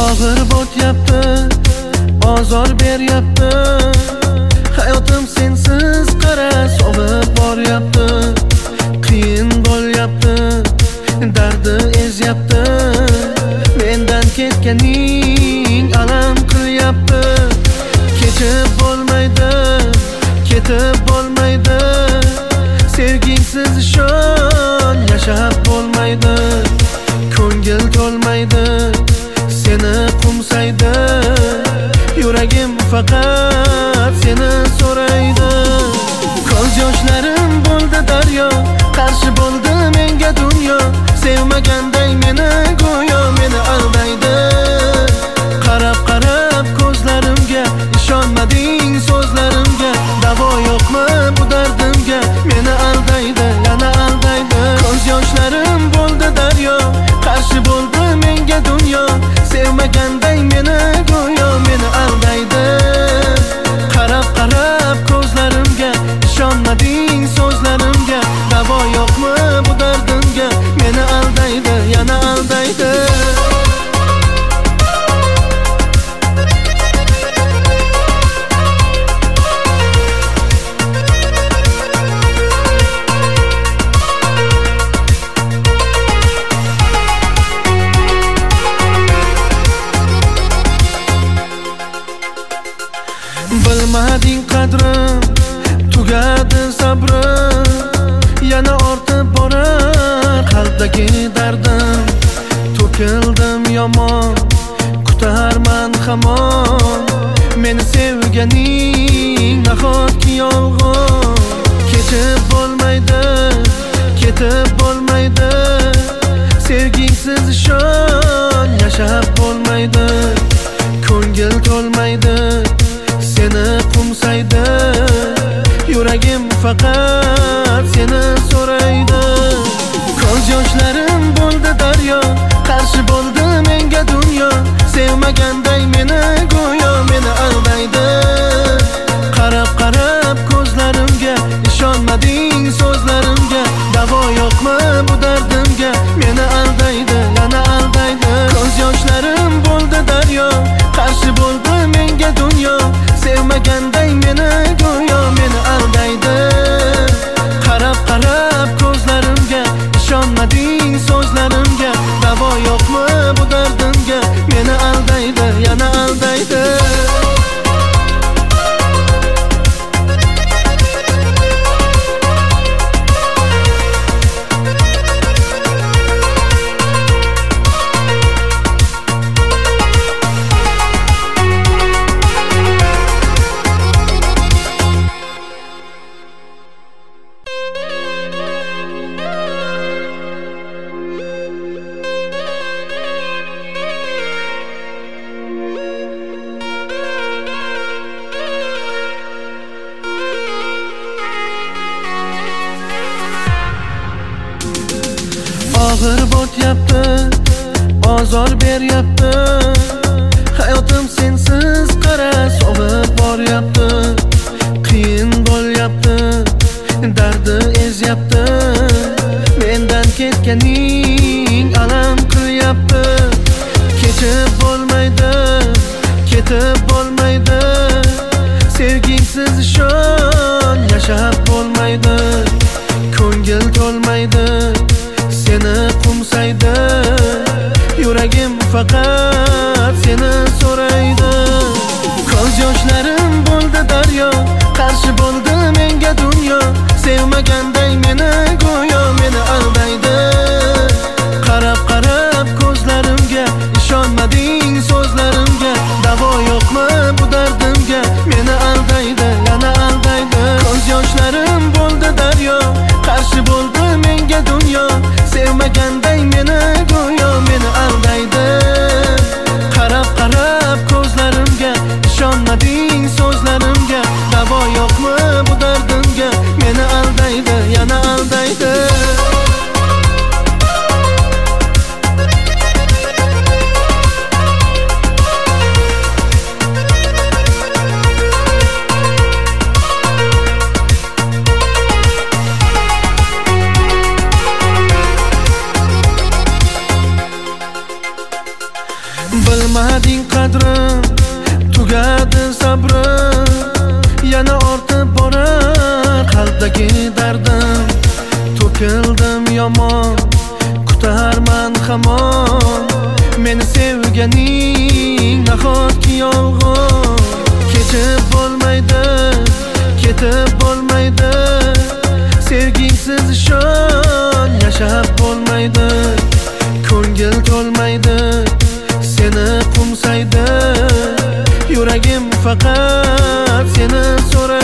Og'ir bo'tyapti, ozor beryapti. Hayotim sensiz qara sovib boryapti. Qiyin bo'lyapti, dardi ezyapti. Mendan ketganing alam qilyapti. Kechib bo'lmaydi, ketib bo'lmaydi. Sevgingsiz ishon yashab bo'lmaydi. Ko'ngil to'lmaydi, seni qo'msaydi. Yuragim faqat seni so'raydi. Ko'z yoshlarim bo'ldi daryo, qarshi bo'ldi menga dunyo. Sevmaganday meni go'yo meni aldaydi. Qarab ko'zlarimga, ishonmading so'zlarimga. Davo yo'qmi bu dardimga? Meni aldaydi, yana aldaydi. Ko'z yoshlarim bo'ldi daryo, qarshi bo'ldi menga dunyo. Sevmaganday meni go'yo meni aldaydi. Qarab ko'zlarimga, ishonmading so'zlarimga. Davo yo'qmi bu dardimga? Meni aldaydi, yana aldaydi. Bilmading qadrim, tugadi sabrim. Yana ortib borar qalbdagi dardim. To'kildim yomon, kutarman hamon. Meni sevganing nahotki yolg'on. Kechib bo'lmaydi, ketib bo'lmaydi. Sevgingsiz ishon yashab bo'lmaydi. Ko'ngil to'lmaydi, seni qo'msaydi. Yuragim faqat seni so'raydi. Ko'z yoshlarim bo'ldi daryo, qarshi bo'ldi menga dunyo. Sevmaganday meni go'yo meni aldaydi. Qarab ko'zlarimga, ishonmading so'zlarimga. Davo yo'qmi bu dardimga? Meni aldaydi, yana aldaydi. Ko'z yoshlarim bo'ldi daryo, qarshi bo'ldi menga dunyo. Sevmaganday meni go'yo meni aldaydi. Qarab ko'zlarimga, ishonmading so'zlarimga. Davo yo'qmi? Og'ir bo'tyapti, ozor beryapti. Hayotim sensiz qara sovib boryapti. Qiyin bo'lyapti, dardi ezyapti. Mendan ketganing alam qilyapti. Kechib bo'lmaydi, ketib bo'lmaydi. Sevgingsiz ishon yashab bo'lmaydi. Ko'ngil to'lmaydi, seni qo'msaydi. Yuragim faqat seni so'raydi. Ko'z yoshlarim bo'ldi daryo, qarshi bo'ldi menga dunyo. Sevmaganday meni go'yo meni aldaydi. Qarab ko'zlarimga, ishonmading so'zlarimga. Davo yo'qmi bu dardimga? Meni aldaydi, yana aldaydi. Ko'z yoshlarim bo'ldi daryo, qarshi bo'ldi menga dunyo. Sevmaganday meni go'yo meni aldaydi. Qarab ko'zlarimga, ishonmading so'zlarimga. Davo yo'qmi bu dardimga? Meni aldaydi, yana aldaydi. Bilmading qadrim, tugadi sabrim, yana ortib borar qalbdagi dardim. To'kildim yomon, kutarman hamon, meni sevganing nahotki yolg'on. Kechib bo'lmaydi, ketib bo'lmaydi, sevgingsiz ishon yashab bo'lmaydi. Ko'ngil to'lmaydi, seni qo'msaydi, yuragim faqat seni so'raydi.